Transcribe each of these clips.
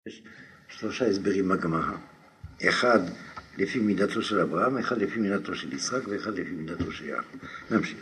יש שלושה הסברים בגמרא. אחד לפי מידתו של אברהם, אחד לפי מידתו של יצחק ואחד לפי מידתו של יעקב. נמשיך.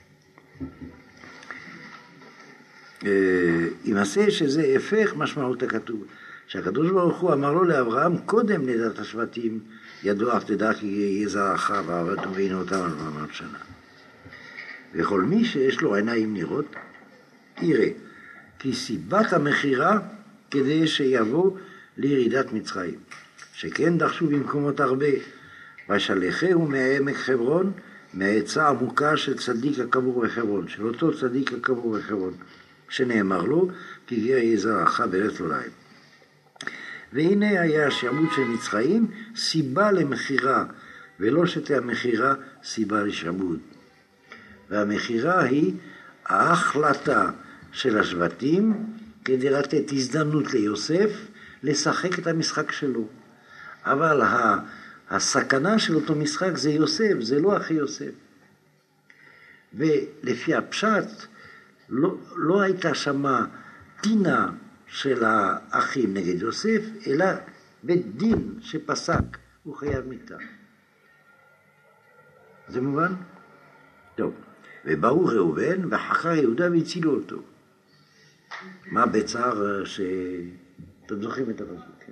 ימצא שזה הפך משמעות הכתוב, שהקדוש ברוך הוא אמר לו לאברהם קודם לידת השבטים, ידוע תדע כי יהיה זרעך ועבדנו והנה אותם 400 שנה. וכל מי שיש לו עיניים נראות יראה כי סיבת המכירה כדי שיבוא לירידת מצרים, שכן דרשו במקומות הרבה, וישלחהו מעמק חברון, מהעצה עמוקה של צדיק הקבור בחברון, של אותו צדיק הקבור בחברון, שנאמר לו כי יהיה זרעך בארץ עוליים. והנה היה השעבוד של מצרים סיבה למכירה, ולא שתהיה המכירה סיבה לשעבוד. והמכירה היא ההחלטה של השבטים כדי לתת הזדמנות ליוסף לשחק את המשחק שלו. אבל הסכנה של אותו משחק זה יוסף, זה לא אחי יוסף. ולפי הפשט לא הייתה שמה טינה של האחים נגד יוסף, אלא בית דין שפסק, הוא חייב מיתה. זה מובן? טוב. ובאו ראובן וחכר יהודה והצילו אותו. מה בצער אתם זוכרים את הפסוק, כן?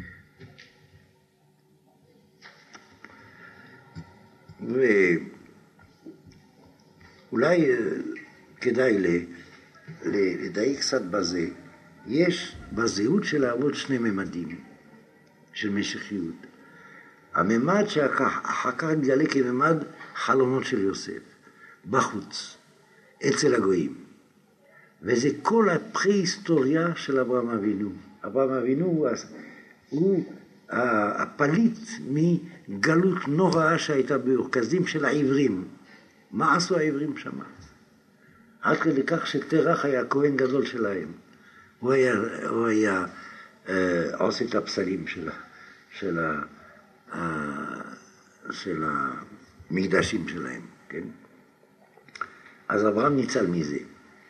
ואולי כדאי לדייק קצת בזה. יש בזהות של האבות שני ממדים של משיחיות. הממד שאחר כך נגלה כממד חלומות של יוסף, בחוץ, אצל הגויים. וזה כל הפרה-היסטוריה של אברהם אבינו. אברהם אבינו הוא הפליט מגלות נוראה שהייתה באורכזים של העברים. מה עשו העברים שם? עד כדי כך שתרח היה כהן גדול שלהם. הוא היה עושה את הפסלים של המקדשים שלהם, כן? אז אברהם ניצל מזה.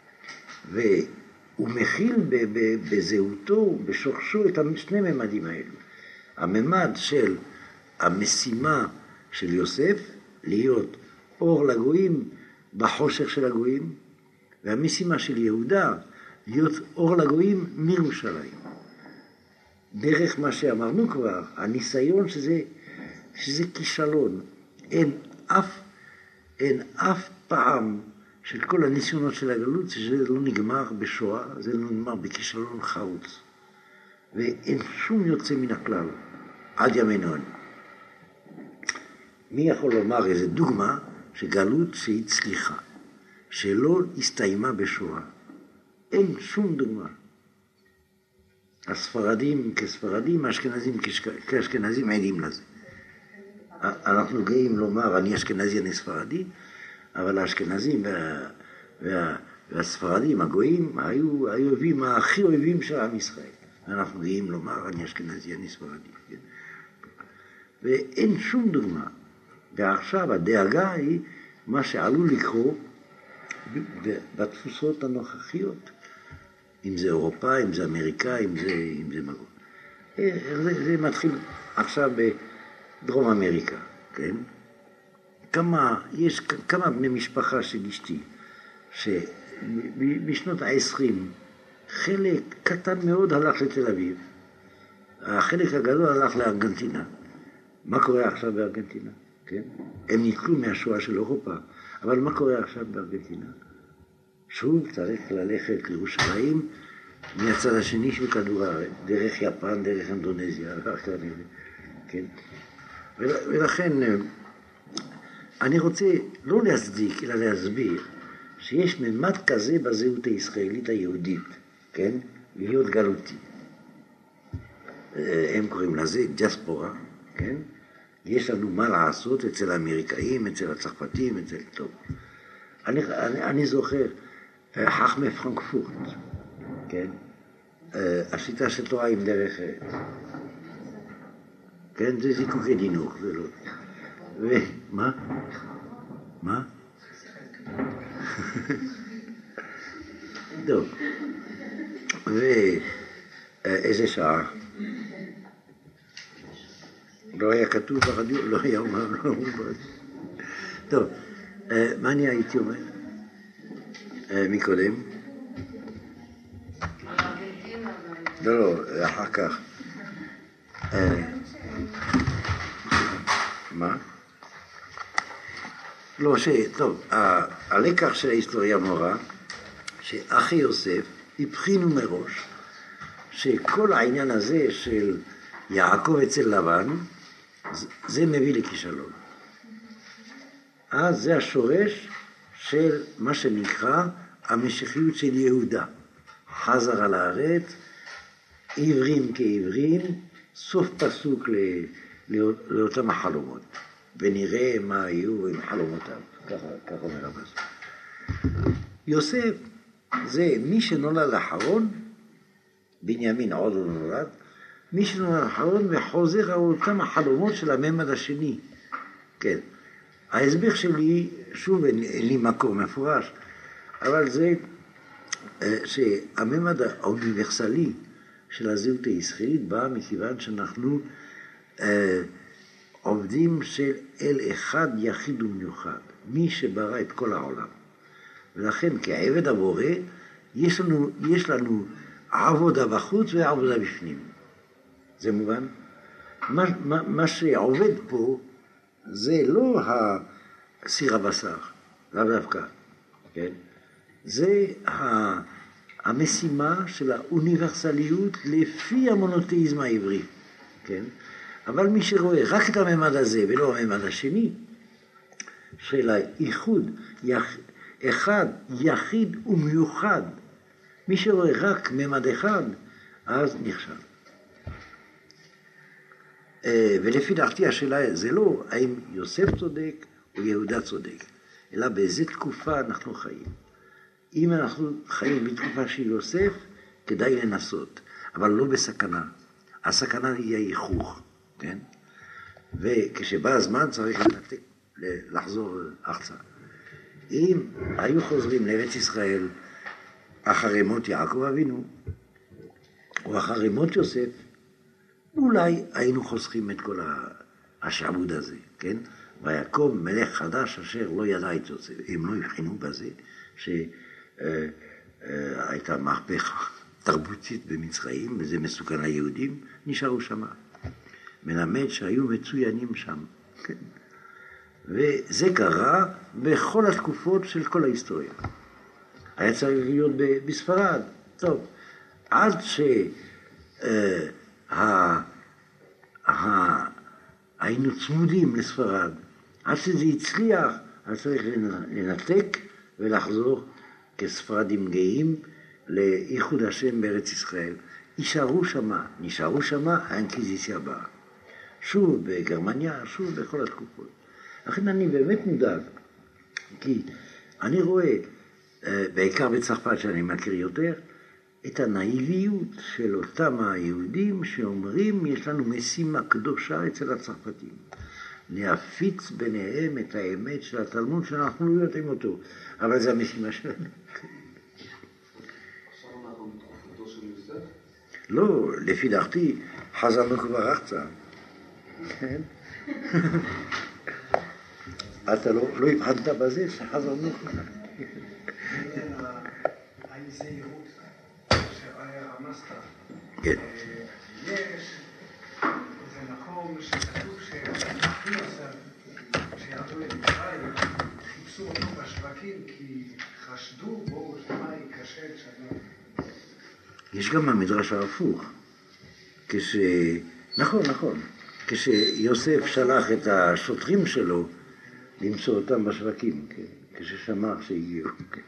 והוא מכיל בזהותו, בשורשו, את שני ממדים האלו. הממד של המשימה של יוסף, להיות אור לגויים בחושך של הגויים, והמשימה של יהודה, להיות אור לגויים מירושלים. דרך מה שאמרנו כבר, הניסיון שזה כישלון. אין אף פעם של כל הניסיונות של הגלות, שזה לא נגמר בשואה, זה לא נגמר בכישלון חרוץ. ואין שום יוצא מן הכלל, עד ימינו אנו. מי יכול לומר איזה דוגמה שגלות שהצליחה, שלא הסתיימה בשואה? אין שום דוגמה. הספרדים כספרדים, האשכנזים כאשכנזים עדים לזה. אנחנו גאים לומר, אני אשכנזי, אני ספרדי, אבל האשכנזים והספרדים, הגויים, היו אויבים, הכי אויבים של עם ישראל. אנחנו גאים לומר, אני אשכנזי, אני ספרדי. כן? ואין שום דוגמה. ועכשיו הדאגה היא מה שעלול לקרות בתפוסות הנוכחיות. אם זה אירופה, אם זה אמריקה, אם זה מגון. זה מתחיל עכשיו בדרום אמריקה, כן? יש כמה בני משפחה של אשתי, שבשנות ה-20, חלק קטן מאוד הלך לתל אביב, החלק הגדול הלך לארגנטינה. מה קורה עכשיו בארגנטינה? כן? הם ניתלו מהשואה של אירופה, אבל מה קורה עכשיו בארגנטינה? שוב צריך ללכת לירושלים מהצד השני של כדור הארץ, דרך יפן, דרך אינדונזיה, כן? ולכן אני רוצה לא להצדיק, אלא להסביר שיש ממד כזה בזהות הישראלית היהודית, כן? להיות גלותי. הם קוראים לזה דיאספורה, כן? יש לנו מה לעשות אצל האמריקאים, אצל הצרפתים, טוב. אני זוכר חכמי פרנקפורט, כן? השיטה של תורה עם דרך ארץ. כן? זה זיקוקי דינוך, זה לא. ומה? מה? טוב. איזה שעה? לא היה כתוב ברדיו, לא היה אומר, לא אמרו ברדיו. טוב, מה אני הייתי אומר? מקודם? לא, אחר כך. מה? לא, טוב, הלקח של ההיסטוריה מורה, שאחי יוסף הבחינו מראש, שכל העניין הזה של יעקב אצל לבן, זה מביא לכישלון. אז זה השורש של מה שנקרא המשיחיות של יהודה. חזר על הארץ, עברים כעברים, סוף פסוק לאותם החלומות. ונראה מה היו עם חלומותיו, ככה אומר הפסוק. יוסף זה מי שנולד אחרון, בנימין עוד לא נולד, מי שנולד אחרון וחוזר על אותם החלומות של הממד השני. כן. ההסבר שלי, שוב אין לי מקור מפורש, אבל זה שהממד האוניברסלי של הזהות הישראלית בא מכיוון שאנחנו עובדים של אל אחד יחיד ומיוחד, מי שברא את כל העולם. ולכן כעבד הבורא יש לנו עבודה בחוץ ועבודה בפנים. זה מובן? מה שעובד פה זה לא סיר הבשר, לאו דווקא, כן? זה המשימה של האוניברסליות לפי המונותאיזם העברי, כן? אבל מי שרואה רק את הממד הזה ולא הממד השני, של האיחוד, אחד, יחיד ומיוחד, מי שרואה רק ממד אחד, אז נכשל. ולפי דעתי השאלה זה לא האם יוסף צודק או יהודה צודק, אלא באיזה תקופה אנחנו חיים. אם אנחנו חיים בתקופה של יוסף, כדאי לנסות, אבל לא בסכנה. הסכנה היא ההיכוך, כן? וכשבא הזמן צריך לחזור ארצה. אם היו חוזרים לארץ ישראל אחרי מות יעקב אבינו, או אחרי מות יוסף, אולי היינו חוסכים את כל השעבוד הזה, כן? ויקום מלך חדש אשר לא ידע את יוסף. הם לא הבחינו בזה שהייתה מהפכה תרבותית במצרים, וזה מסוכן ליהודים, נשארו שם. מלמד שהיו מצוינים שם. כן? וזה קרה בכל התקופות של כל ההיסטוריה. היה צריך להיות בספרד. טוב, עד היינו צמודים לספרד. עד שזה הצליח, אז צריך לנתק ולחזור כספרדים גאים לאיחוד השם בארץ ישראל. נשארו שמה, האינקוויזיציה באה. שוב בגרמניה, שוב בכל התקופות. לכן אני באמת מודאג, כי אני רואה, בעיקר בצרפת שאני מכיר יותר, את הנאיביות של אותם היהודים שאומרים, יש לנו משימה קדושה אצל הצרפתים. להפיץ ביניהם את האמת של התלמוד שאנחנו לא יודעים אותו, אבל זה המשימה שלנו. עכשיו אנחנו בתקופתו של יוסף? לא, לפי דעתי, חזרנו כבר ארצה. כן? אתה לא הבחנת בזה שחזרנו כבר. הזהירות שרמזת. כן. יש איזה מקום שכתוב שאחי יוסף, כשירדו למצרים, חיפשו אותו בשווקים כי חשדו בו שמה ייכשל שנה. יש גם המדרש ההפוך. נכון. כשיוסף שלח את השוטרים שלו למצוא אותם בשווקים, כן? כששמע שהגיעו. כן?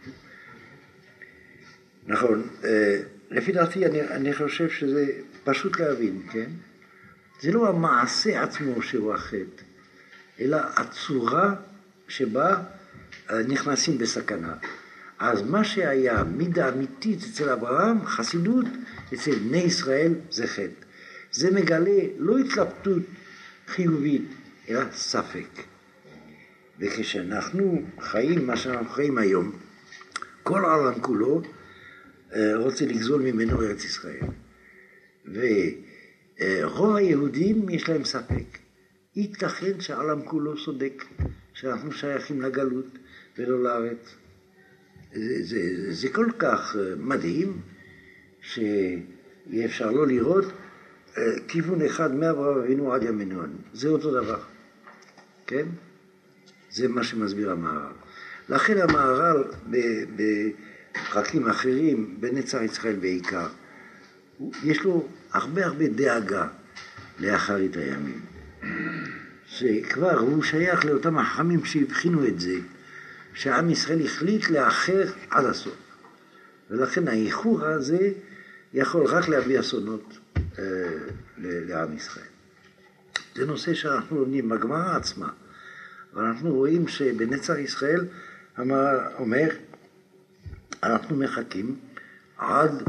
נכון, לפי דעתי אני חושב שזה פשוט להבין, כן? זה לא המעשה עצמו שהוא החטא, אלא הצורה שבה נכנסים בסכנה. אז מה שהיה מידה אמיתית אצל אברהם, חסידות, אצל בני ישראל זה חטא. זה מגלה לא התלבטות חיובית, אלא ספק. וכשאנחנו חיים מה שאנחנו חיים היום, כל העולם כולו רוצה לגזול ממנו ארץ ישראל. ורוב היהודים יש להם ספק. ייתכן שהעולם כולו צודק, שאנחנו שייכים לגלות ולא לארץ. זה כל כך מדהים שאי אפשר לא לראות כיוון אחד מאברהם אבינו עד ימינו אנו. זה אותו דבר, כן? זה מה שמסביר המהר"ל. לכן המהר"ל בפרקים אחרים, בנצח ישראל בעיקר, יש לו הרבה דאגה לאחרית הימים. שכבר הוא שייך לאותם החכמים שהבחינו את זה, שהעם ישראל החליט לאחר עד הסוף. ולכן האיחור הזה יכול רק להביא אסונות לעם ישראל. זה נושא שאנחנו לומדים בגמרא עצמה, אבל אנחנו רואים שבנצח ישראל אומר, אנחנו מחכים עד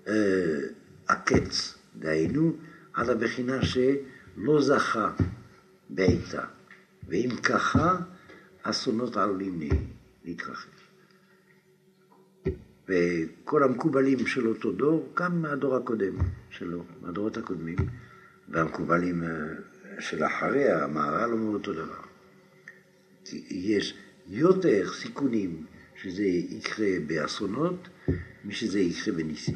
הקץ, דהיינו עד הבחינה שלא זכה בעיתה, ואם ככה אסונות עלולים להתרחש. וכל המקובלים של אותו דור, גם מהדור הקודם שלו, מהדורות הקודמים, והמקובלים של אחריה, המהר"ל אומר אותו דבר. יש יותר סיכונים שזה יקרה באסונות, משזה יקרה בניסים.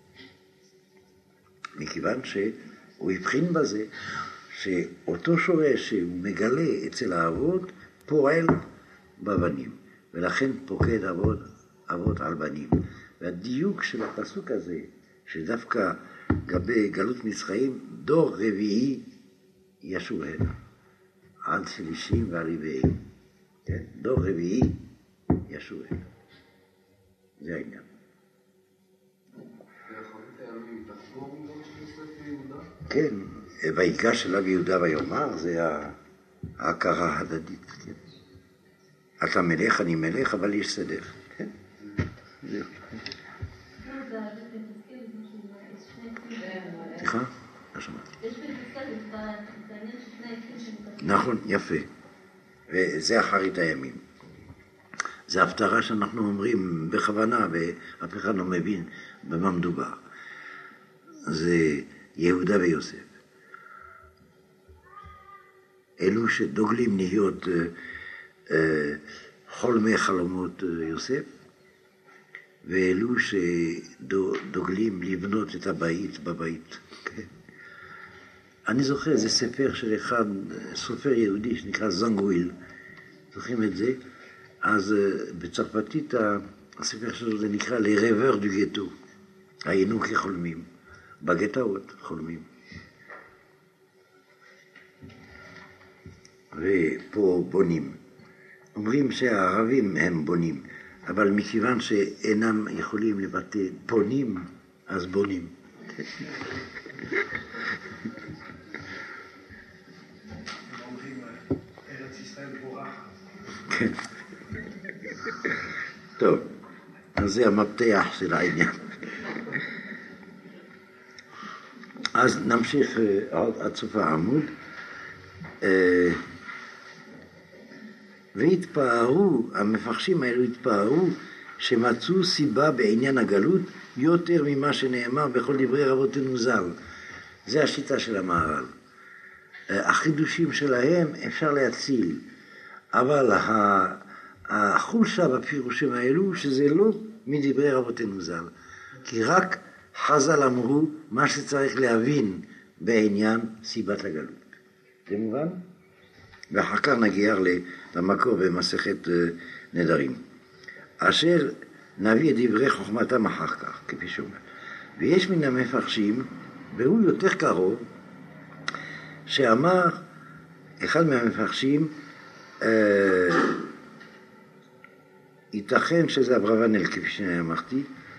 מכיוון שהוא הבחין בזה, שאותו שורש שהוא מגלה אצל האבות, פועל בבנים, ולכן פוקד אבות על בנים. והדיוק של הפסוק הזה, שדווקא גבי גלות מצרים, דור רביעי ישוב הנה, עד שלישים ועד רביעים. כן? דור רביעי ישוב הנה. זה העניין. ואחרית הימים תחזור מלא שנסף ליהודה? כן, ויקרא של אבי יהודה ויאמר, זה ההכרה הדדית. כן? אתה מלך, אני מלך, אבל יש סדר. כן? זהו. סליחה? לא שמעתי. נכון, יפה. וזה אחרית הימים. זה הפטרה שאנחנו אומרים בכוונה, ואף אחד לא מבין במה מדובר. זה יהודה ויוסף. אלו שדוגלים להיות חולמי חלומות יוסף, ואלו שדוגלים לבנות את הבית בבית. אני זוכר איזה ספר של אחד, סופר יהודי שנקרא זנגוויל, זוכרים את זה? אז בצרפתית הספר שלו זה נקרא Les rêveurs du ghetto, היינו כחולמים, בגטאות חולמים. ופה בונים. אומרים שהערבים הם בונים, אבל מכיוון שאינם יכולים לבטא בונים, אז בונים. ארץ ישראל בורחת. כן. טוב, אז זה המפתח של העניין. אז נמשיך עד סוף העמוד. והתפארו, המפרשים האלו התפארו שמצאו סיבה בעניין הגלות יותר ממה שנאמר בכל דברי רבותינו ז"ל. זה השיטה של המהר"ל. החידושים שלהם אפשר להציל, אבל החולשה בפירושים האלו שזה לא מדברי רבותינו ז"ל, כי רק חז"ל אמרו מה שצריך להבין בעניין סיבת הגלות. זה מובן? ואחר כך נגיע למקור במסכת נדרים. אשר נביא את דברי חוכמתם אחר כך, כפי שאומר. ויש מן המפרשים, והוא יותר קרוב, שאמר, אחד מהמפרשים, ייתכן שזה אברבנאל, כפי שאמרתי,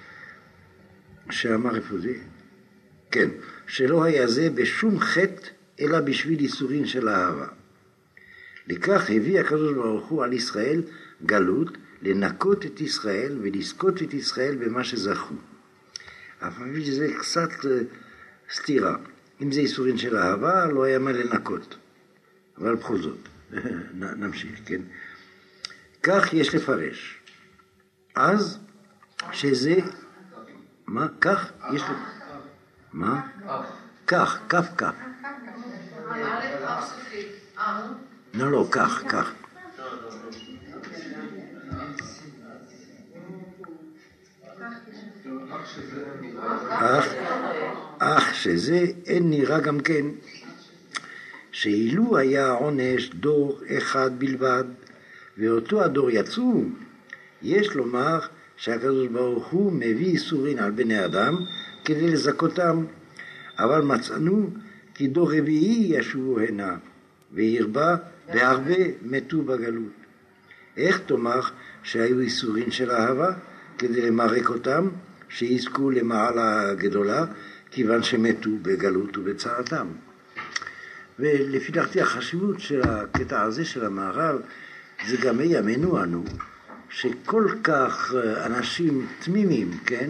שאמר איפה זה? כן, שלא היה זה בשום חטא, אלא בשביל איסורין של אהבה. לכך הביא הקדוש ברוך הוא על ישראל גלות, לנקות את ישראל ולזכות את ישראל במה שזכו. אבל זה קצת סתירה. אם זה איסורין של אהבה, לא היה מה לנקות. אבל בכל זאת, נמשיך, כן? כך יש לפרש. אז שזה... מה? כך? יש... מה? כך, כף. לא, כך. אך שזה אין נראה גם כן, שאילו היה העונש דור אחד בלבד, ואותו הדור יצאו, יש לומר שהקדוש ברוך הוא מביא איסורין על בני אדם כדי לזכותם, אבל מצאנו כי דור רביעי ישובו הנה, והרבה והרבה מתו בגלות. איך תאמר שהיו איסורין של אהבה כדי למרק אותם, שיזכו למעלה גדולה, כיוון שמתו בגלות ובצערתם? ולפי דעתי החשיבות של הקטע הזה של המהר"ל, זה גם יאמנו אנו, שכל כך אנשים תמימים, כן,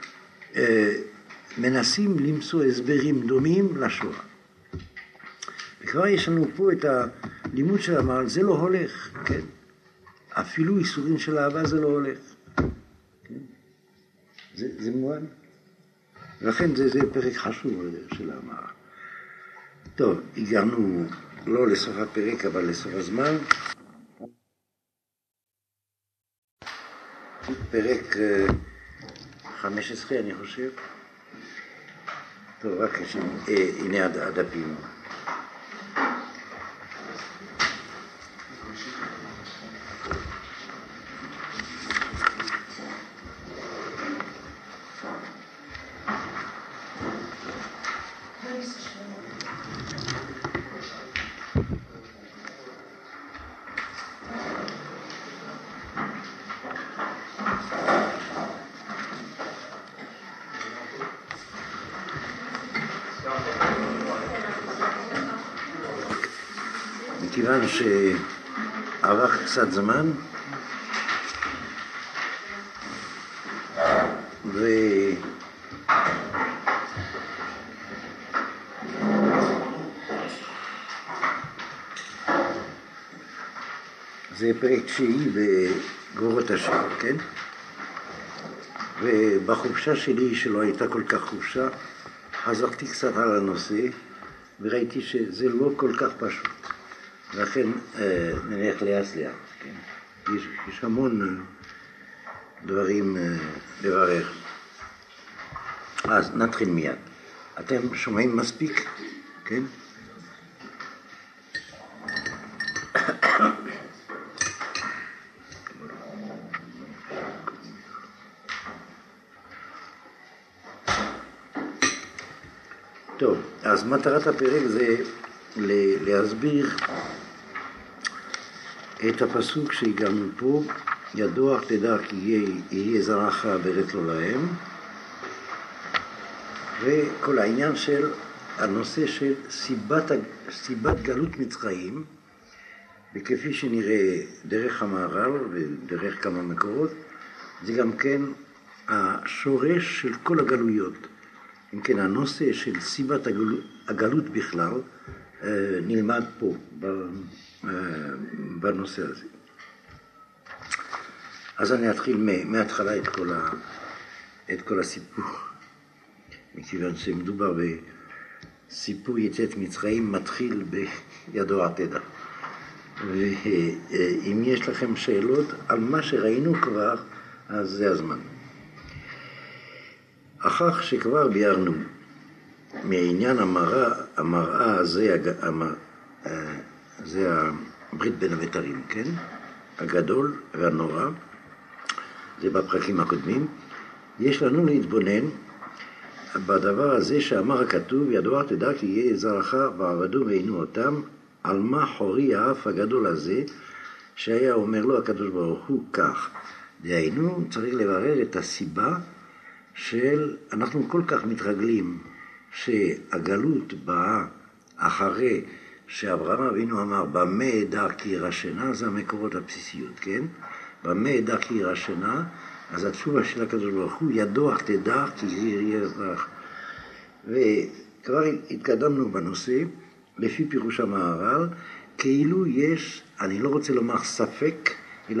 מנסים למצוא הסברים דומים לשואה. וכבר יש לנו פה את הלימוד של המהר"ל, זה לא הולך, כן? אפילו איסורים של אהבה זה לא הולך. כן? זה מובן. ולכן זה פרק חשוב של המהר"ל. טוב, הגענו לא לסוף הפרק, אבל לסוף הזמן. פרק 15, אני חושב. טוב, רק הנה הדפים. מכיוון שעבר קצת זמן זה פרק 9 בגבורות השם, כן? ובחופשה שלי, שלא הייתה כל כך חופשה, חזרתי קצת על הנושא וראיתי שזה לא כל כך פשוט. לכן נלך לאט, כן? יש המון דברים לברך. אז נתחיל מיד. אתם שומעים מספיק? כן? טוב, אז מטרת הפרק זה להסביר את הפסוק שהגענו פה, ידוע תדע כי יהיה זרעך בארץ לא להם, וכל העניין של הנושא של סיבת גלות מצרים, וכפי שנראה דרך המהר"ל ודרך כמה מקורות, זה גם כן השורש של כל הגלויות. אם כן, הנושא של סיבת הגלות בכלל נלמד פה בנושא הזה. אז אני אתחיל מההתחלה את כל הסיפור, מכיוון שמדובר בסיפור יציאת מצרים מתחיל בידוע תדע. ואם יש לכם שאלות על מה שראינו כבר, אז זה הזמן. אחר שכבר ביארנו מעניין המראה, זה הברית בין הבתרים, כן? הגדול והנורא, זה בפרקים הקודמים. יש לנו להתבונן בדבר הזה שאמר הכתוב, ידוע תדע כי יהיה זרעך ועבדו ועינו אותם, על מה חורי האף הגדול הזה, שהיה אומר לו הקדוש ברוך הוא כך. דהיינו, צריך לברר את הסיבה של, אנחנו כל כך מתרגלים שהגלות באה אחרי שאברהם אבינו אמר, במה אדע כי ירשנה, זה המקורות הבסיסיות, כן? במה אדע כי ירשנה, אז התשובה של הקדוש ברוך הוא, ידוע תדע כי יהיה זרעך. וכבר התקדמנו בנושא, לפי פירוש המהר"ל, כאילו יש, אני לא רוצה לומר ספק, אלא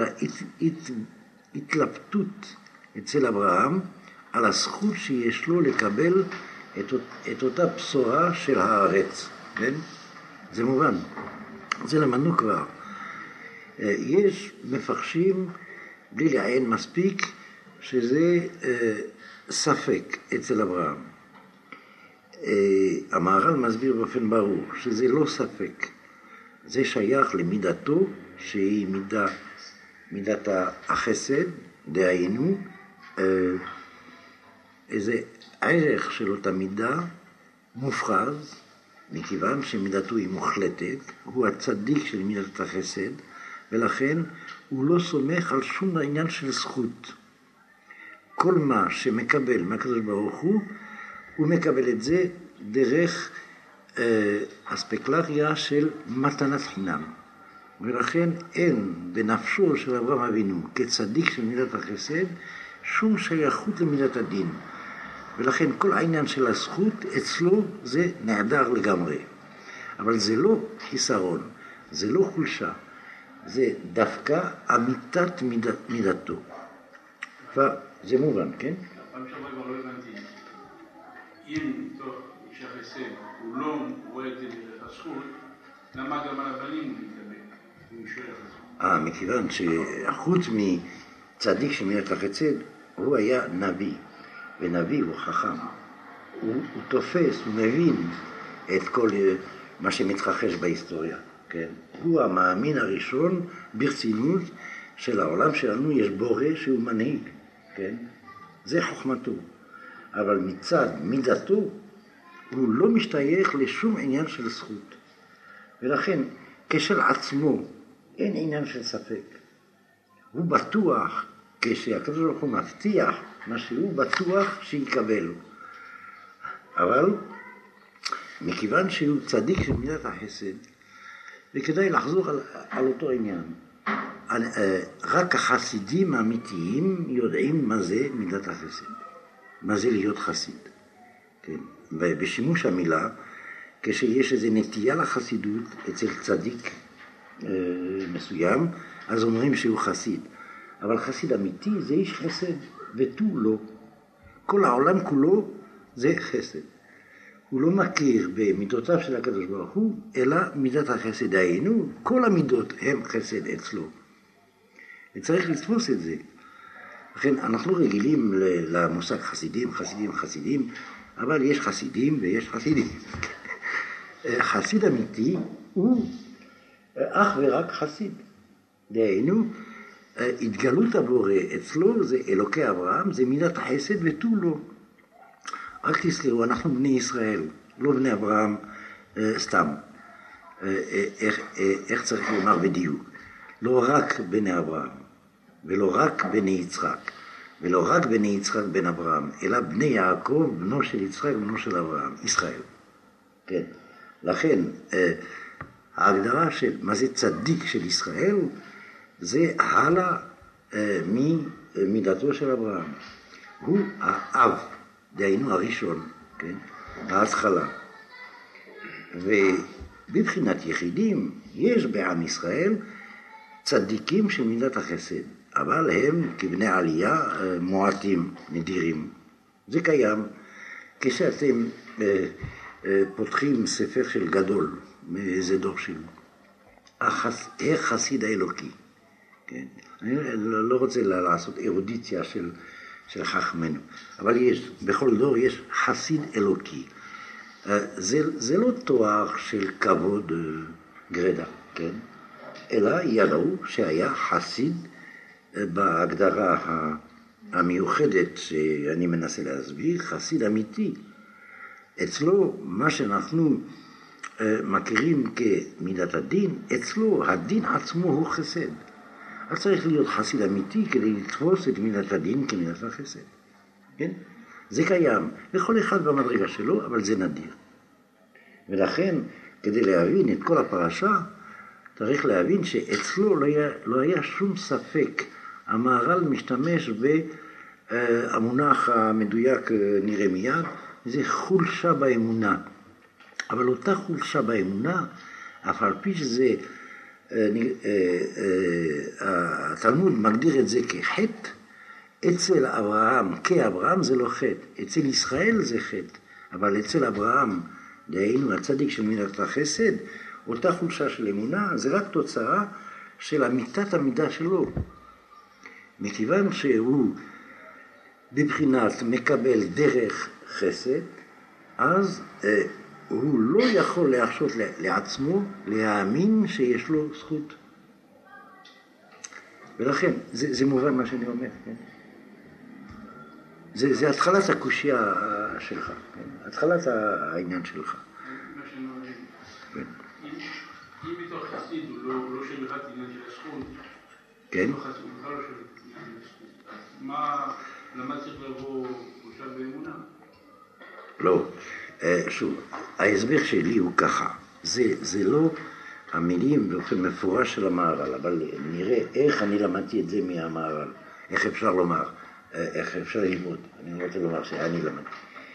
התלבטות אצל אברהם, על הזכות שיש לו לקבל את אותה בשורה של הארץ, כן? זה מובן, זה למדנו כבר. יש מפרשים בלי לעיין מספיק שזה ספק אצל אברהם. המהר"ל מסביר באופן ברור שזה לא ספק, זה שייך למידתו שהיא מידת החסד, דהיינו איזה הערך של אותה מידה מופרז, מכיוון שמידתו היא מוחלטת, הוא הצדיק של מידת החסד, ולכן הוא לא סומך על שום עניין של זכות. כל מה שמקבל מהקדוש ברוך הוא מקבל את זה דרך הספקלריה של מתנת חינם. ולכן אין בנפשו של אברהם אבינו כצדיק של מידת החסד שום שייכות למידת הדין. ולכן כל העניין של הזכות אצלו זה נעדר לגמרי. אבל זה לא חיסרון, זה לא חולשה, זה דווקא אמיתת מידתו. זה מובן, כן? פעם שעברה כבר לא הבנתי. אם מתוך איש החסד הוא לא רואה את זה דרך הזכות, למה גם על הבנים הוא מתקבל? הוא שואל את זה. מכיוון שחוץ מצדיק של מידת החסד, הוא היה נביא, ונביא הוא חכם. הוא תופס, הוא מבין את כל מה שמתרחש בהיסטוריה, כן? הוא המאמין הראשון ברצינות של העולם שלנו, יש בורא שהוא מנהיג, כן? זה חוכמתו. אבל מצד מידתו, הוא לא משתייך לשום עניין של זכות. ולכן, כשל עצמו, אין עניין של ספק. הוא בטוח, כשהקדוש ברוך הוא מבטיח משהו, בטוח שיקבל. אבל, מכיוון שהוא צדיק של מידת החסד, וכדאי לחזור על אותו עניין. רק החסידים האמיתיים יודעים מה זה מידת החסד. מה זה להיות חסיד. כן. ובשימוש המילה, כשיש איזו נטייה לחסידות אצל צדיק מסוים, אז אומרים שהוא חסיד. אבל חסיד אמיתי זה איש חסד, ותו לא. כל העולם כולו זה חסד. הוא לא מכיר במידותיו של הקדוש ברוך הוא, אלא מידת החסד. היינו, כל המידות הם חסד אצלו. וצריך לתפוס את זה. לכן אנחנו רגילים למושג חסידים, חסידים, חסידים, אבל יש חסידים ויש חסידים. חסיד אמיתי הוא אך ורק חסיד. דהיינו, התגלות הבורא אצלו זה אלוקי אברהם, זה מידת החסד ותו לא. רק תזכרו, אנחנו בני ישראל, לא בני אברהם סתם. איך צריך לומר בדיוק? לא רק בני אברהם, ולא רק בני יצחק, ולא רק בני יצחק בן אברהם, אלא בני יעקב, בנו של יצחק, בנו של אברהם, ישראל. כן. לכן, ההגדרה של מה זה צדיק של ישראל, זה הלאה ממידתו של אברהם. הוא האב, דהיינו הראשון, כן? ההתחלה. ובבחינת יחידים, יש בעם ישראל צדיקים של מידת החסד, אבל הם כבני עלייה מועטים, נדירים. זה קיים. כשאתם פותחים ספר של גדול, מאיזה דור שלו, החסיד האלוקי, כן? אני לא רוצה לעשות ארודיציה של חכמנו, אבל יש, בכל דור יש חסיד אלוקי. זה לא תואר של כבוד גרדה, כן? אלא ידעו שהיה חסיד בהגדרה המיוחדת שאני מנסה להסביר, חסיד אמיתי. אצלו מה שאנחנו מכירים כמידת הדין, אצלו הדין עצמו הוא חסד. אז צריך להיות חסיד אמיתי כדי לתפוס את מידת הדין כמידת החסד. כן? זה קיים, לכל אחד במדרגה שלו, אבל זה נדיר. ולכן, כדי להבין את כל הפרשה, צריך להבין שאצלו לא היה שום ספק. המהר"ל משתמש במונח המדויק נראה מיד, זה חולשה באמונה. אבל אותה חולשה באמונה, אף על פי שזה, התלמוד מגדיר את זה כחטא, אצל אברהם, כאברהם זה לא חטא, אצל ישראל זה חטא. אבל אצל אברהם, דהיינו הצדיק של מידת החסד, אותה חולשה של אמונה, זה רק תוצאה של אמיתת המידה שלו. מכיוון שהוא בבחינת מקבל דרך חסד, אז הוא לא יכול להרשות לעצמו להאמין שיש לו זכות. ולכן, זה מובן מה שאני אומר, כן? זה התחלת הקושיה שלך, כן? התחלת העניין שלך. מה שאני אומר, אם בתוך חסיד הוא לא של בכלל עניין של הזכות, כן? הוא בכלל לא של עניין של הזכות, אז למה צריך לבוא חושב באמונה? לא, שוב, ההסבר שלי הוא ככה, זה לא המילים באופן מפורש של המהר"ל, אבל נראה איך אני למדתי את זה מהמהר"ל, איך אפשר לומר, איך אפשר ללמוד, אני רוצה לומר שאני למדתי.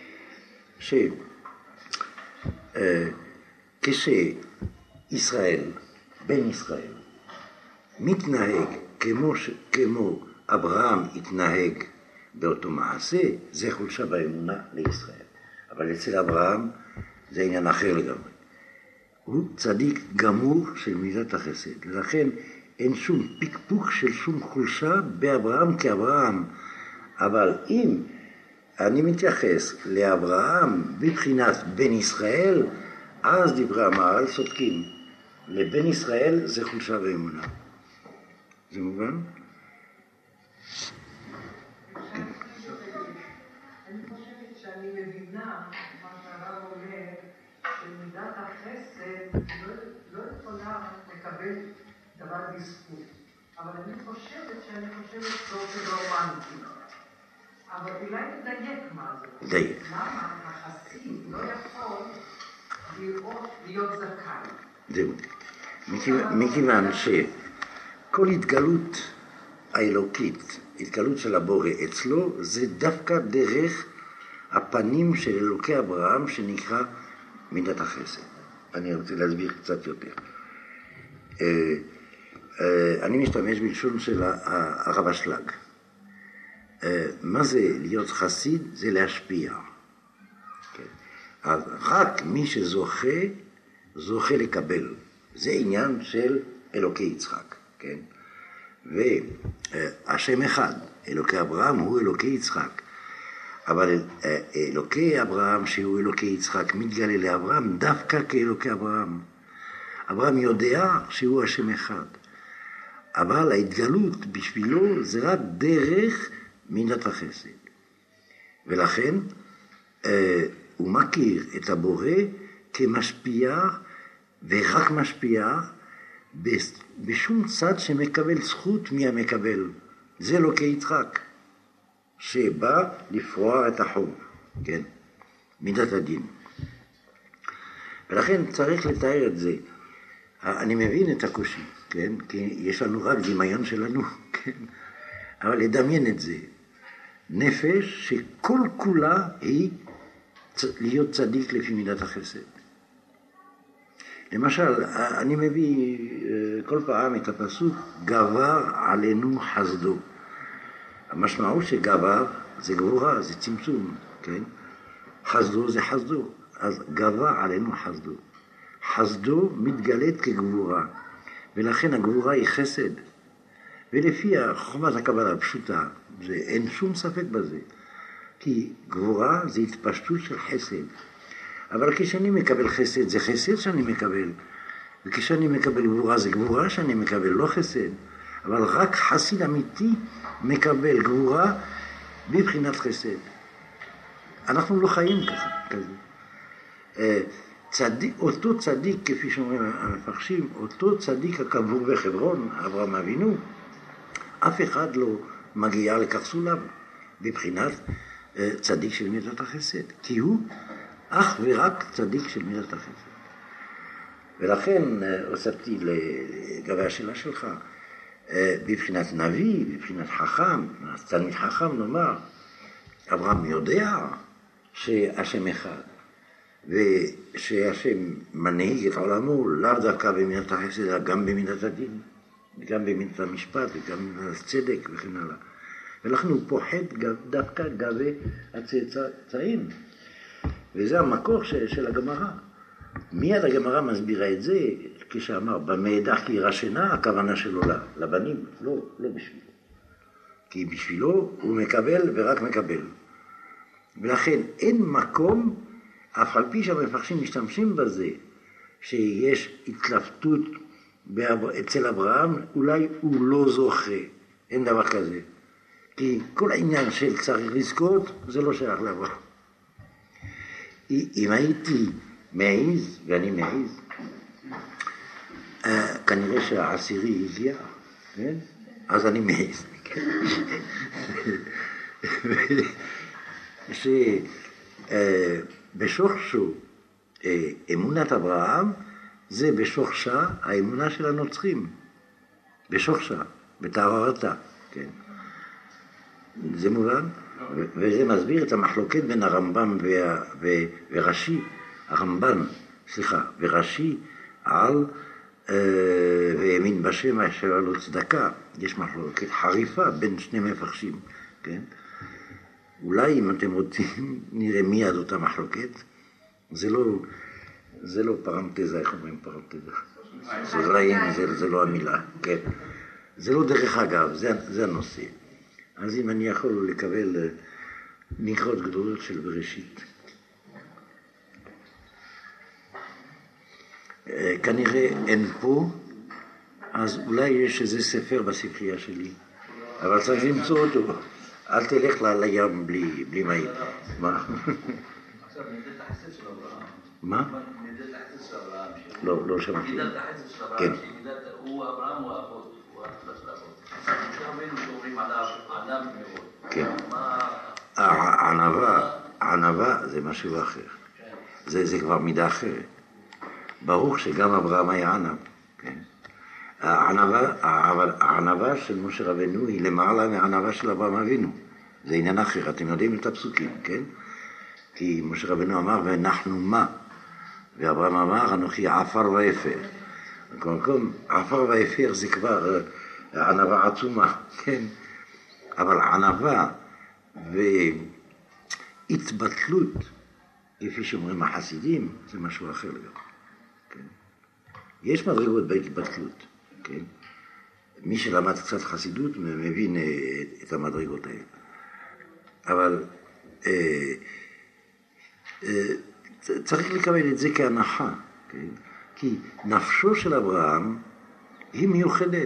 כשישראל, בן ישראל, מתנהג כמו אברהם התנהג באותו מעשה, זה חולשה באמונה לישראל. אבל אצל אברהם זה עניין אחר לגמרי. הוא צדיק גמור של מידת החסד, ולכן אין שום פיקפוק של שום חולשה באברהם כאברהם. אבל אם אני מתייחס לאברהם בבחינת בן ישראל, אז דברי המהר"ל צודקים. לבן ישראל זה חולשה באמונה. זה מובן? שאני מבינה מה שהרב אומר, שמידת החסד לא יכולה לקבל דבר בזכות. אבל אני חושבת זאת רומנטית. אבל אולי נדייק מה זה. דייק. למה החסיד לא יכול להיות זכאי? זהו. מכיוון שכל התגלות האלוקית, התגלות של הבורא אצלו, זה דווקא דרך הפנים של אלוקי אברהם שנקרא מידת החסד. אני רוצה להסביר קצת יותר. אני משתמש בלשון של הרב אשלג. מה זה להיות חסיד? זה להשפיע. כן. אז רק מי שזוכה, זוכה לקבל. זה עניין של אלוקי יצחק. כן? והשם אחד, אלוקי אברהם הוא אלוקי יצחק. אבל אלוקי אברהם שהוא אלוקי יצחק מתגלה לאברהם דווקא כאלוקי אברהם. אברהם יודע שהוא השם אחד. אבל ההתגלות בשבילו זה רק דרך מידת החסד. ולכן הוא מכיר את הבורא כמשפיע ורק משפיע בשום צד שמקבל זכות מהמקבל. זה אלוקי יצחק. שבא לפרוע את החוב, כן, מידת הדין. ולכן צריך לתאר את זה. אני מבין את הקושי, כן, כי יש לנו רק דמיון שלנו, כן, אבל לדמיין את זה. נפש שכל כולה היא להיות צדיק לפי מידת החסד. למשל, אני מביא כל פעם את הפסוק, גבר עלינו חסדו. המשמעות שגבר זה גבורה, זה צמצום, כן? חסדו זה חסדו, אז גבר עלינו חסדו. חסדו מתגלית כגבורה, ולכן הגבורה היא חסד. ולפי חוכמת הקבלה הפשוטה, אין שום ספק בזה, כי גבורה זה התפשטות של חסד. אבל כשאני מקבל חסד, זה חסד שאני מקבל, וכשאני מקבל גבורה, זה גבורה שאני מקבל, לא חסד. אבל רק חסיד אמיתי מקבל גבורה בבחינת חסד. אנחנו לא חיים כזה. אותו צדיק, כפי שאומרים המפרשים, אותו צדיק הקבור בחברון, אברהם אבינו, אף אחד לא מגיע לכך סולם בבחינת צדיק של מידת החסד, כי הוא אך ורק צדיק של מידת החסד. ולכן הוספתי לגבי השאלה שלך, בבחינת נביא, בבחינת חכם, תלמיד חכם נאמר, אברהם יודע שהשם אחד, ושהשם מנהיג את עולמו, לאו דווקא במידת החסד, אלא גם במידת הדין, גם במידת המשפט, וגם במידת הצדק וכן הלאה. ולכן הוא פוחד דווקא גבי הצאצאים. וזה המקור של הגמרא. מיד הגמרא מסבירה את זה, כשאמר, במאידך כי ירשנה, הכוונה שלו לבנים, לא בשבילו. כי בשבילו הוא מקבל ורק מקבל. ולכן אין מקום, אף על פי שהמפרשים משתמשים בזה, שיש התלבטות אצל אברהם, אולי הוא לא זוכה, אין דבר כזה. כי כל העניין של צריך לזכות, זה לא שייך לאברהם. אם הייתי מעיז, ואני מעיז, כנראה שהעשירי הגיע, כן? אז אני מעיז. שבשורשו אמונת אברהם, זה בשורשה האמונה של הנוצרים. בשורשה, בטהרתה, כן. זה מובן? וזה מסביר את המחלוקת בין הרמב"ם ורש"י, ורש"י על והאמין בשם אשר לו צדקה. יש מחלוקת חריפה בין שני מפרשים, כן? אולי אם אתם רוצים נראה מיד אותה מחלוקת. זה לא פרנטזה, איך אומרים פרנטזה? זה לא המילה, כן. זה לא דרך אגב, זה הנושא. אז אם אני יכול לקבל מקרות גדולות של בראשית. כנראה אין פה, אז אולי יש איזה ספר בספרייה שלי, אבל צריך למצוא אותו. אל תלך לים בלי מים. מה? עכשיו נדעת החסד של אברהם. מה? נדעת החסד של אברהם. לא שמעתי. נדעת החסד של אברהם. הוא אברהם הוא האבות, הוא ההתחלה של האבות. עכשיו רבינו שאומרים עליו ענב מאוד. כן. הענווה זה משהו אחר. זה כבר מידה אחרת. ברור שגם אברהם היה ענב. כן. הענווה של משה רבנו היא למעלה מהענווה של אברהם אבינו. זה עניין אחר, אתם יודעים את הפסוקים, כן? כי משה רבנו אמר, ואנחנו מה? ואברהם אמר, אנוכי עפר ואפר. במקום, עפר ואפר זה כבר ענווה עצומה, כן? אבל ענווה והתבטלות, כפי שאומרים החסידים, זה משהו אחר לגמרי. כן? יש מדרגות בהתבטלות, כן? מי שלמד קצת חסידות מבין את המדרגות האלה. אבל צריך לקבל את זה כהנחה, כן? כי נפשו של אברהם היא מיוחדת,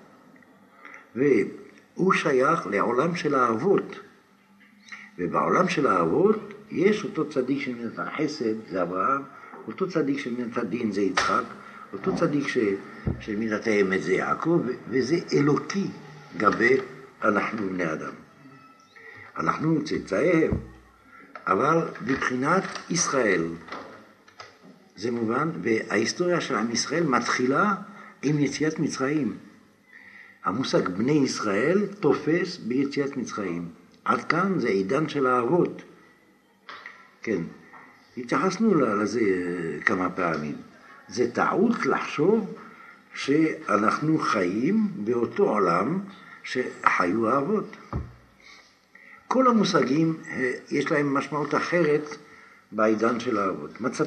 והוא שייך לעולם של האבות, ובעולם של האבות יש אותו צדיק של מידת החסד, זה אברהם, אותו צדיק של מידת הדין זה יצחק, אותו צדיק של מידת האמת זה יעקב, וזה אלוקי גבי אנחנו בני אדם. אנחנו צאצאיהם, אבל בבחינת ישראל. זה מובן, וההיסטוריה של עם ישראל מתחילה עם יציאת מצרים. המושג בני ישראל תופס ביציאת מצרים. עד כאן זה עידן של האבות. כן, התייחסנו לזה כמה פעמים. זה טעות לחשוב שאנחנו חיים באותו עולם שחיו האבות. כל המושגים יש להם משמעות אחרת בעידן של האבות. מצאת?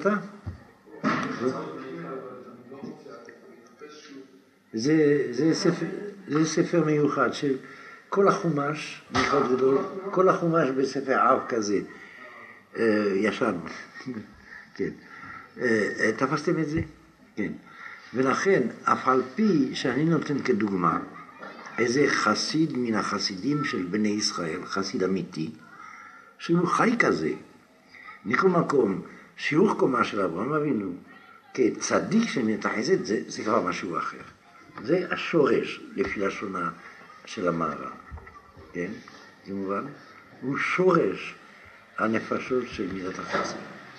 זה ספר מיוחד של כל החומש, כל החומש בספר אב כזה, ישן. כן. תפסתם את זה? כן. ולכן, אף על פי שאני נותן כדוגמה, איזה חסיד מן החסידים של בני ישראל, חסיד אמיתי, שהוא חי כזה. מכל מקום, שיעור קומה של אברהם אבינו, כצדיק שמתחסד, זה כבר משהו אחר. זה השורש, לפי לשונה של המערה. כן? זה מובן? הוא שורש הנפשות של מידת החסד.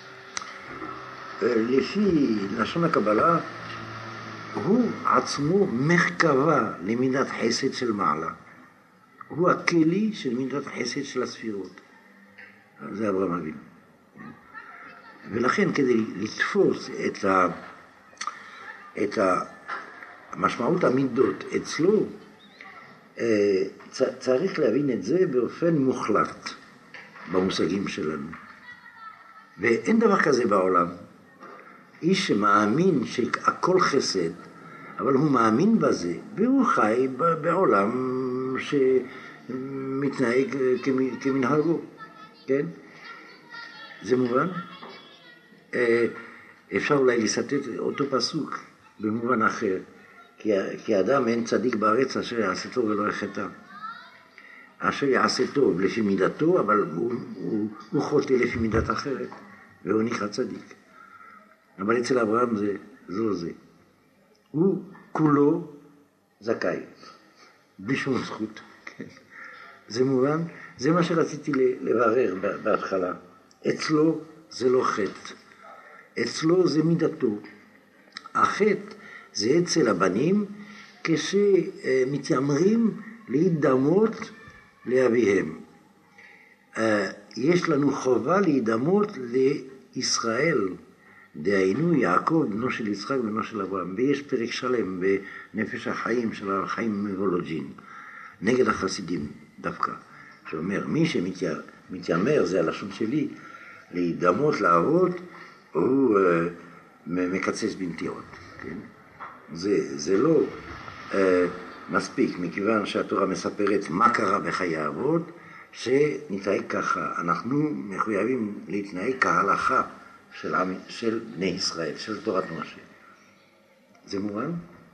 לפי לשון הקבלה, הוא עצמו מחכבה למידת חסד של מעלה. הוא הכלי של מידת חסד של הספירות. זה אברהם אבינו. ולכן כדי לתפוס את המשמעות המידות אצלו, צריך להבין את זה באופן מוחלט במושגים שלנו. ואין דבר כזה בעולם. איש שמאמין שהכל חסד, אבל הוא מאמין בזה, והוא חי בעולם שמתנהג כמנהגו, כן? זה מובן? אפשר אולי לסתת אותו פסוק במובן אחר, כי אדם אין צדיק בארץ אשר יעשה טוב ולא יחטא. אשר יעשה טוב לפי מידתו, אבל הוא חוטא לפי מידת אחרת, והוא נקרא צדיק. אבל אצל אברהם זה לא זה. הוא כולו זכאי, בלי שום זכות. כן. זה מובן? זה מה שרציתי לברר בהתחלה. אצלו זה לא חטא. אצלו זה מידתו. החטא זה אצל הבנים כשמתיימרים להידמות לאביהם. יש לנו חובה להידמות לישראל, דהיינו יעקב בנו של יצחק בנו של אברהם. ויש פרק שלם בנפש החיים של החיים מוולוג'ין נגד החסידים דווקא, שאומר מי שמתיימר, זה הלשון שלי, להידמות לאבות, הוא מקצץ בנטיעות, כן? זה לא מספיק, מכיוון שהתורה מספרת מה קרה בחיי האבות, שנתנהג ככה. אנחנו מחויבים להתנהג כהלכה של בני ישראל, של תורת משה. זה מובן?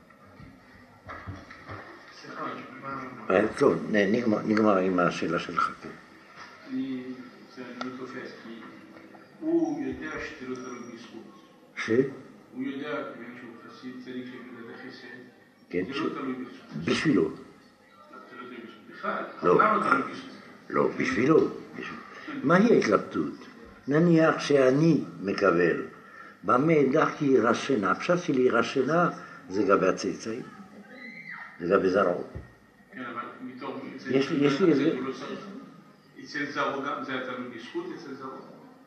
טוב, נגמר עם השאלה שלך. אני לא תופס, כי הוא יודע שזה לא תלוי בזכות. הוא יודע, כיוון שהוא חסיד צדיק של מידת החסד, זה לא תלוי בזכות. בשבילו. זה לא תלוי בזכות. בכלל, למה לא תלוי בזכות? לא, בשבילו. מהי ההתלבטות? נניח שאני מקבל, במה דחי ירשנה, הפשט שלי ירשנה זה גבי הצאצאים, זה גבי זרעו. כן, אבל מתור, יש לי איזה... אצל זרעו גם, זה תלוי בזכות אצל זרעו?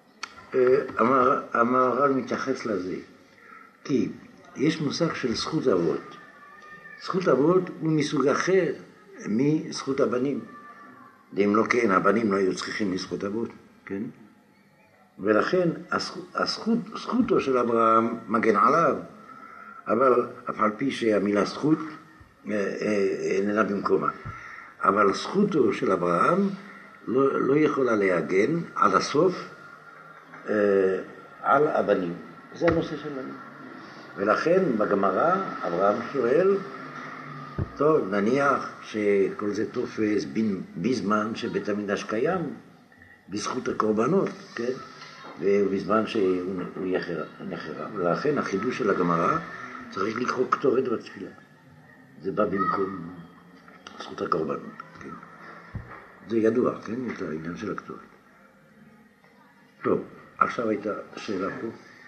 המהר"ל מתייחס לזה, כי יש מושג של זכות אבות. זכות אבות הוא מסוג אחר מזכות הבנים. אם לא כן, הבנים לא היו צריכים לזכות אבות, כן? ולכן זכותו של אברהם מגן עליו, אבל אף על פי שהמילה זכות איננה במקומה. אבל זכותו של אברהם לא יכולה להגן עד הסוף על הבנים. זה הנושא שלנו. ולכן בגמרא אברהם שואל, טוב, נניח שכל זה תופס בזמן שבית המקדש קיים, בזכות הקורבנות, כן? ובזמן שהוא נחרב. ולכן החידוש של הגמרא צריך לקרוא קטורת בתפילה. זה בא במקום זכות הקורבנות, כן? זה ידוע, כן? את העניין של הקטורת. טוב, עכשיו הייתה שאלה פה.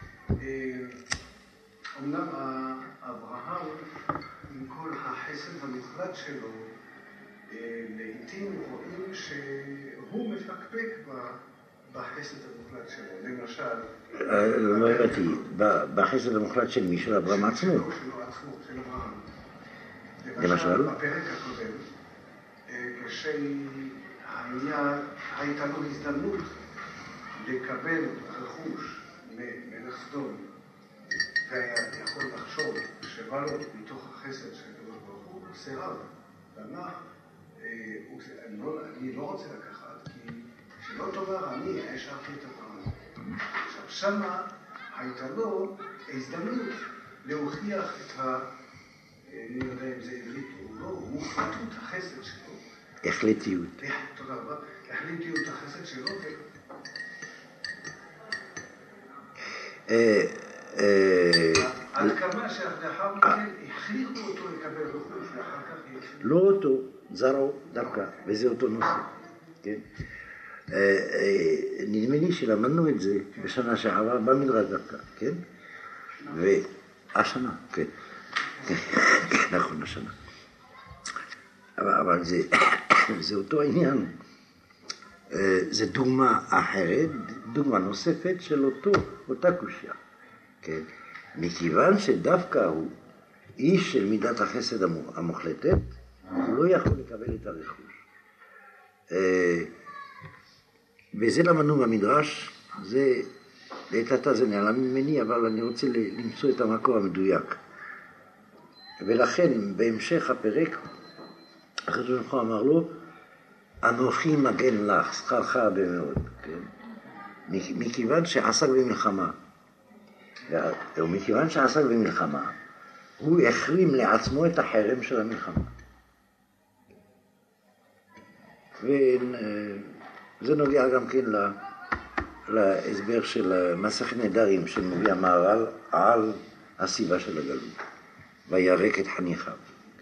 אמנם אברהם, עם כל החסד המוחלט שלו, לעתים רואים שהוא מפקפק בחסד המוחלט שלו. למשל... לא הבאתי, בחסד המוחלט של מי? של אברהם עצמו? שלו עצמו, של אברהם. למשל? בפרק הקודם, כשהייתה לו הזדמנות לקבל רכוש מלך סדום, והיה יכול לחשוב שבא לו מתוך החסד של הקדוש ברוך הוא, הוא סירב. ואמר, אני לא רוצה לקחת, כי שלא תאמר, אני השארתי את אברהם. עכשיו, שמה הייתה לו הזדמנות להוכיח את אני יודע אם זה עברית או לא, מוחלטות החסד שלו. החלטיות. תודה רבה. החלטיות החסד שלו. עד כמה שלאחר מכן הכריחו אותו לקבל רכוש, ואחר כך לא אותו, זרעו דווקא, וזה אותו נושא, כן? נדמה לי שלמדנו את זה בשנה שעברה במדרש דווקא, כן? השנה, כן. נכון, השנה. אבל זה אותו עניין. זה דוגמה אחרת, דוגמה נוספת של אותה קושיה. כן? מכיוון שדווקא הוא איש של מידת החסד המוחלטת, הוא לא יכול לקבל את הרכוש. וזה למדנו במדרש, זה לעת עתה זה נעלם ממני, אבל אני רוצה למצוא את המקור המדויק. ולכן בהמשך הפרק, הקדוש ברוך הוא אמר לו, אנוכי מגן לך, שכרך הרבה מאוד, כן? מכיוון שעסק במלחמה, ומכיוון שעסק במלחמה, הוא החרים לעצמו את החרם של המלחמה. וזה נוגע גם כן להסבר של מסכת נדרים שמביא המהר"ל על הסיבה של הגלות, וירק את חניכיו.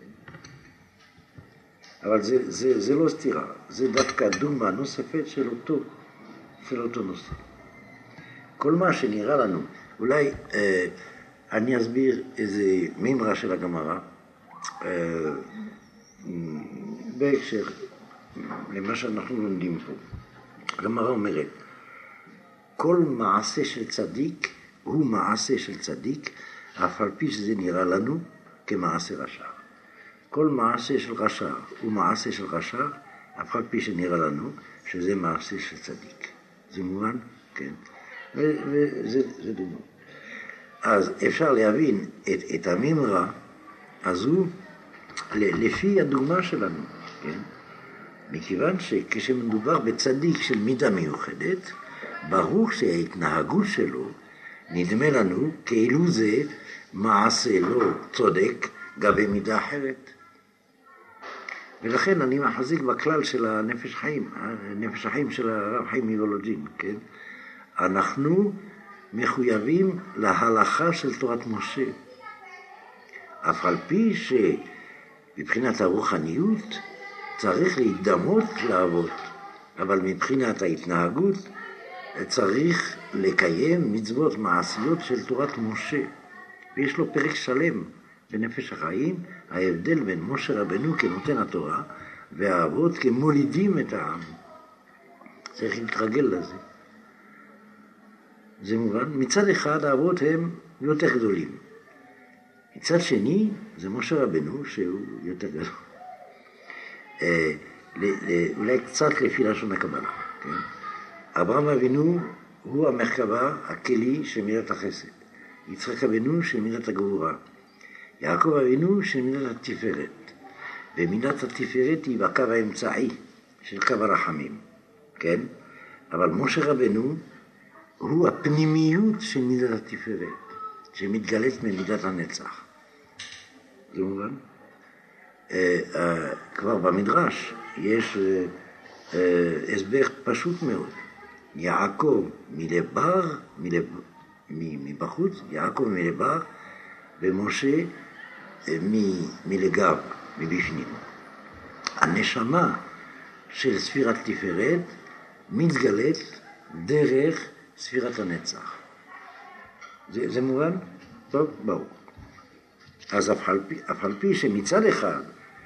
אבל זה לא סתירה, זה דווקא דוגמה נוספת של אותו נושא. כל מה שנראה לנו, אולי אני אסביר איזה מימרה של הגמרא, בהקשר למה שאנחנו לומדים פה. הגמרא אומרת, כל מעשה של צדיק הוא מעשה של צדיק, אף על פי שזה נראה לנו כמעשה רשע. כל מעשה של רשע הוא מעשה של רשע, אף על פי שנראה לנו שזה מעשה של צדיק. זה מובן? כן. וזה דוגמה. אז אפשר להבין את המימרה הזו לפי הדוגמה שלנו, כן? מכיוון שכשמדובר בצדיק של מידה מיוחדת, ברור שההתנהגות שלו נדמה לנו כאילו זה מעשה לא צודק גם במידה אחרת. ולכן אני מחזיק בכלל של הנפש חיים, נפש החיים של הרב חיים מוולוז'ין, כן? אנחנו מחויבים להלכה של תורת משה. אף על פי שבבחינת הרוחניות צריך להידמות לעבוד, אבל מבחינת ההתנהגות צריך לקיים מצוות מעשיות של תורת משה. ויש לו פרק שלם בנפש החיים, ההבדל בין משה רבנו כנותן התורה והאבות כמולידים את העם. צריך להתרגל לזה. זה מובן. מצד אחד האבות הם יותר גדולים. מצד שני זה משה רבנו שהוא יותר גדול. אולי קצת לפי לשון הקבלה. כן? אברהם אבינו הוא המרכבה, הכלי של מידת החסד. יצחק אבינו של מידת הגבורה. יעקב אבינו של מידת התפארת. ומידת התפארת היא בקו האמצעי של קו הרחמים. כן? אבל משה רבנו הוא הפנימיות של מידת התפארת, שמתגלית ממידת הנצח. זה מובן? כבר במדרש יש הסבר פשוט מאוד. יעקב מלבר, מבחוץ, יעקב מלבר, ומשה מלגב, מבפנים. הנשמה של ספירת תפארת מתגלית דרך ספירת הנצח. זה מובן? טוב, ברור. אז אף על פי שמצד אחד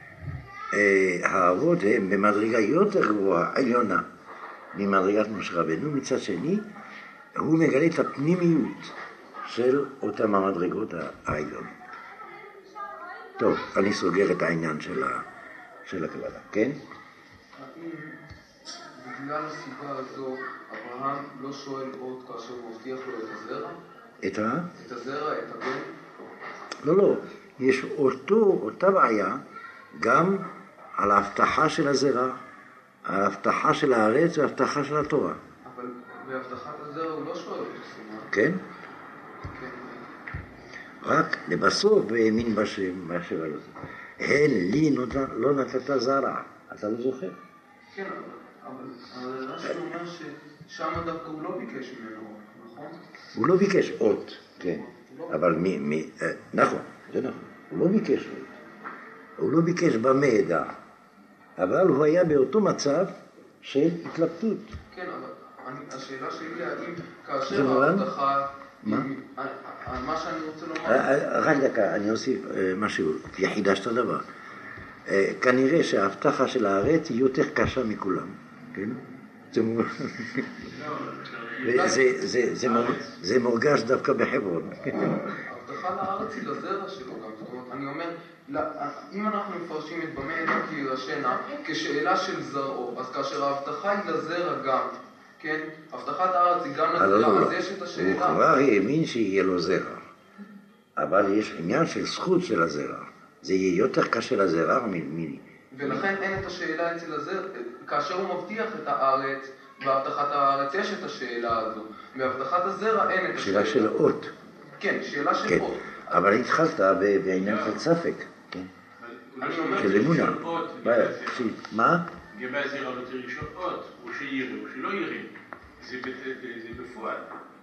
האבות הם במדרגה יותר גבוהה, עליונה, ממדרגת משה רבנו, מצד שני הוא מגלה את הפנימיות של אותם המדרגות העליונות. טוב, אני סוגר את העניין של הקבלה, כן? האם בגלל הסיבה הזו אברהם לא שואל עוד כאשר הוא מבטיח לו את הזרע? את הזרע, את הבן? לא, יש אותה בעיה גם על ההבטחה של הזרע, על ההבטחה של הארץ וההבטחה של התורה. אבל בהבטחת הזרע הוא לא שואל את הסיבה. כן? רק לבסוף והאמין בשם, בשם על זה. הן לי לא נתת זרע, אתה לא זוכר? כן, אבל רש"י אומר ששם דווקא הוא לא ביקש ממנו, נכון? הוא לא ביקש עוד, כן. אבל נכון, זה נכון. הוא לא ביקש עוד. הוא לא ביקש במה ידע. אבל הוא היה באותו מצב של התלבטות. כן, אבל השאלה שלי האם כאשר ההבטחה... מה שאני רוצה לומר... רק דקה, אני אוסיף משהו, יחידשת דבר. כנראה שההבטחה של הארץ היא יותר קשה מכולם, כן? זה מורגש דווקא בחברון. ההבטחה לארץ היא לזרע שלו גם, זאת אומרת, אני אומר, אם אנחנו מפרשים את במה ידע כי ירשנה כשאלה של זרעו, אז כאשר ההבטחה היא לזרע גם, כן, הבטחת הארץ היא גם לזרע, אז יש את השאלה. הוא כבר האמין שיהיה לו זרע, אבל יש עניין של זכות של הזרע. זה יהיה יותר קשה לזרע מיני. ולכן אין את השאלה אצל הזרע, כאשר הוא מבטיח את הארץ, בהבטחת הארץ יש את השאלה הזו. בהבטחת הזרע אין את השאלה. שאלה של אות. כן, שאלה של אות. אבל התחלת בעניין של ספק. של אמונה. מה? לגבי הזרע לא צריך לשאול אות, או שיראה או שלא יראה. זה בפועל.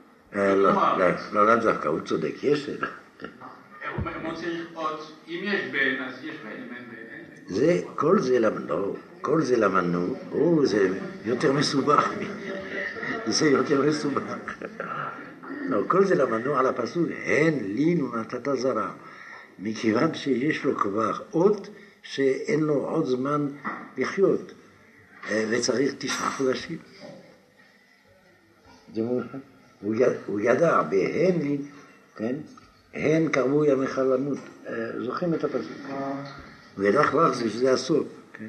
לא דווקא, הוא צודק, יש שאלה. הוא צריך אות, אם יש בן, אז יש בן, אם אין בן. כל זה למדנו, זה יותר מסובך. זה יותר מסובך. לא, כל זה למדנו על הפסוק, הן לינו נתת זרע. מכיוון שיש לו כבר אות שאין לו עוד זמן לחיות, וצריך 9 חודשים. הוא ידע בהן לי, כן? הן קרבו ימיך למות. זוכרים את הפסוק? הוא ידע כבר שזה הסוף. כן?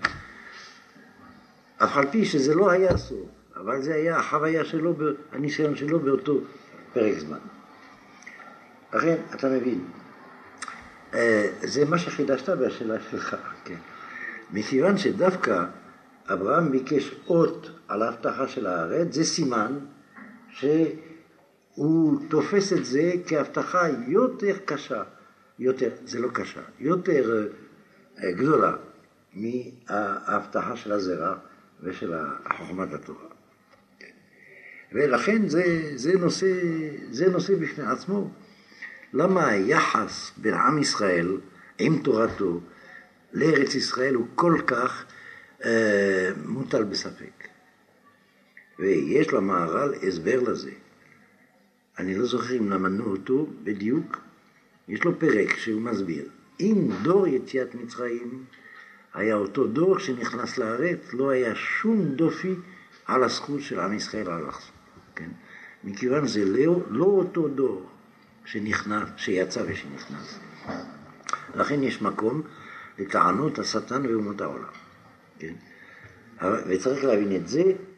אף על פי שזה לא היה הסוף, אבל זה היה החוויה שלו, הניסיון שלו באותו פרק זמן. לכן, אתה מבין, זה מה שחידשת בשאלה שלך. כן? מכיוון שדווקא אברהם ביקש אות על ההבטחה של הארץ, זה סימן שהוא תופס את זה כהבטחה יותר קשה, זה לא קשה, יותר גדולה מההבטחה של הזרע ושל חוכמת התורה. ולכן זה נושא בפני עצמו. למה היחס בין עם ישראל עם תורתו לארץ ישראל הוא כל כך מוטל בספק? ויש למהר"ל הסבר לזה. אני לא זוכר אם למדנו אותו בדיוק. יש לו פרק שהוא מסביר. אם דור יציאת מצרים היה אותו דור שנכנס לארץ, לא היה שום דופי על הזכות של עם ישראל על החזות. כן? מכיוון זה לא אותו דור שנכנס, שיצא ושנכנס. לכן יש מקום לטענות השטן ואומות העולם. כן? וצריך להבין את זה,